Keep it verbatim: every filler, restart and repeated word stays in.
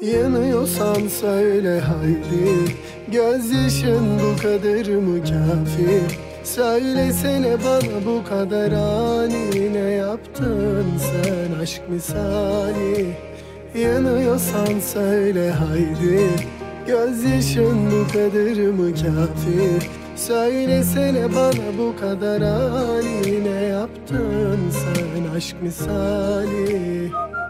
Yanıyorsan söyle haydi, gözyaşın bu kadar mı kafi? Söylesene bana bu kadar ani, ne yaptın sen aşk misali? Yanıyorsan söyle haydi, gözyaşın bu kadar mı kafi? Söylesene bana bu kadar ani, ne yaptın sen aşk misali?